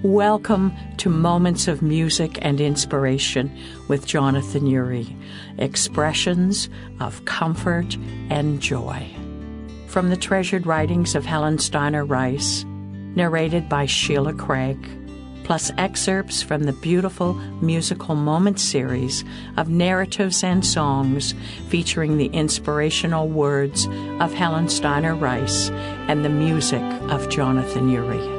Welcome to Moments of Music and Inspiration with Jonathan Urie, expressions of comfort and joy. From the treasured writings of Helen Steiner Rice, narrated by Sheila Craig, plus excerpts from the beautiful Musical Moments series of narratives and songs featuring the inspirational words of Helen Steiner Rice and the music of Jonathan Urie.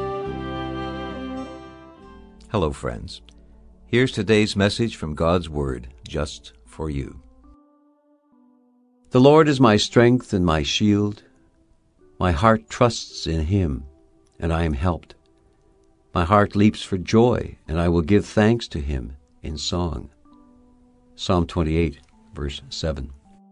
Hello, friends. Here's today's message from God's Word, just for you. The Lord is my strength and my shield. My heart trusts in Him, and I am helped. My heart leaps for joy, and I will give thanks to Him in song. Psalm 28, verse 7.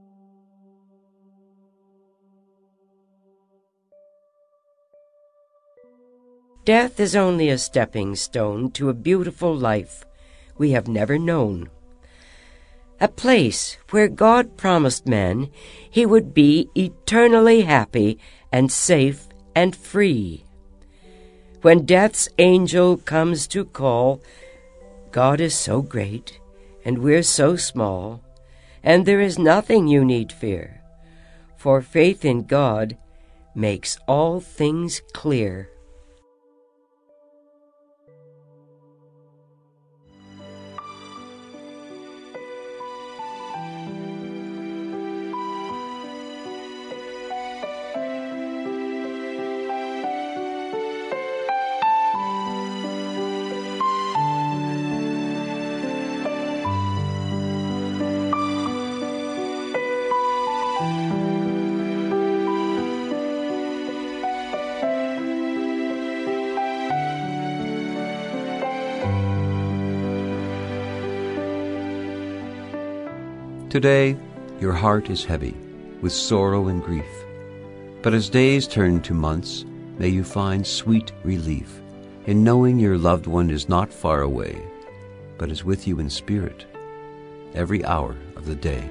Death is only a stepping stone to a beautiful life we have never known. A place where God promised men He would be eternally happy and safe and free. When death's angel comes to call, God is so great and we're so small, and there is nothing you need fear, for faith in God makes all things clear. Today, your heart is heavy with sorrow and grief. But as days turn to months, may you find sweet relief in knowing your loved one is not far away, but is with you in spirit every hour of the day.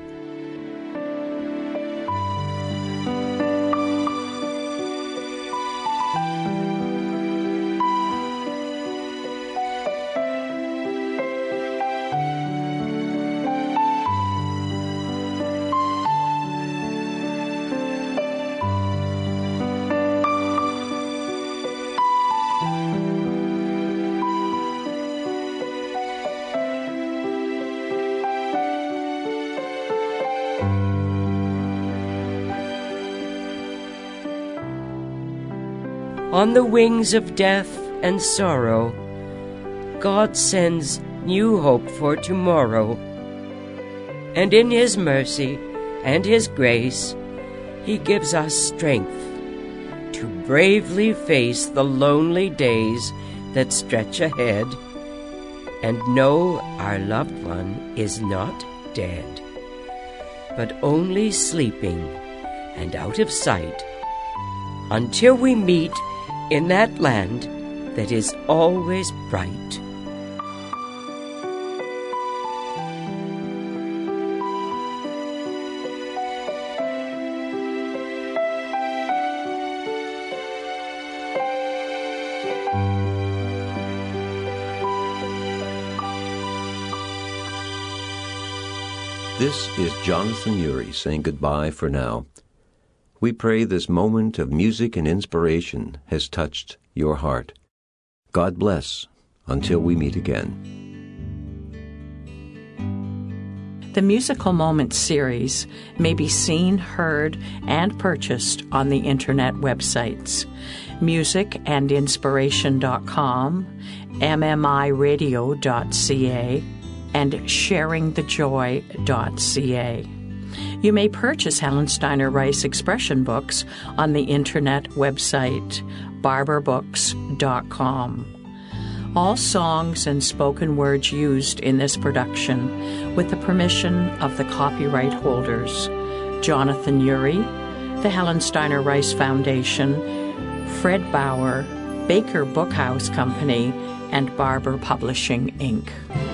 On the wings of death and sorrow, God sends new hope for tomorrow. And in His mercy and His grace, He gives us strength to bravely face the lonely days that stretch ahead, and know our loved one is not dead, but only sleeping and out of sight, until we meet in that land that is always bright. This is Jonathan Urie saying goodbye for now. We pray this moment of music and inspiration has touched your heart. God bless until we meet again. The Musical Moments series may be seen, heard, and purchased on the internet websites musicandinspiration.com, mmiradio.ca, and sharingthejoy.ca. You may purchase Helen Steiner Rice expression books on the internet website barbarbooks.com. All songs and spoken words used in this production with the permission of the copyright holders: Jonathan Urie, the Helen Steiner Rice Foundation, Fred Bauer, Baker Bookhouse Company, and Barber Publishing, Inc.